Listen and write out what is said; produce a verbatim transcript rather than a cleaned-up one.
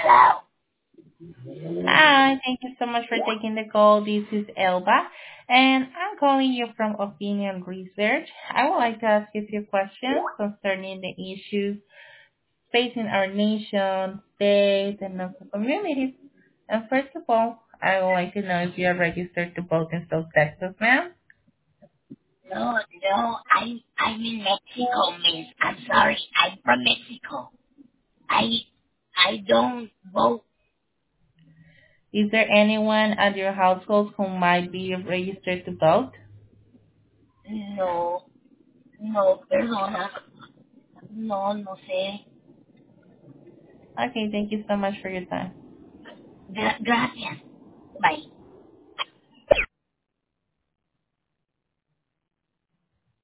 Hello. Hi, thank you so much for taking the call. This is Elba, and I'm calling you from Opinion Research. I would like to ask you a few questions concerning the issues facing our nation, state, and also communities. And first of all, I would like to know if you are registered to vote in South Texas, ma'am. No, no, I'm I'm in Mexico, miss. I'm sorry. I'm from Mexico. I I don't vote. Is there anyone at your household who might be registered to vote? No, no, perdona. No, no sé. Okay, thank you so much for your time. Gra- gracias. Bye.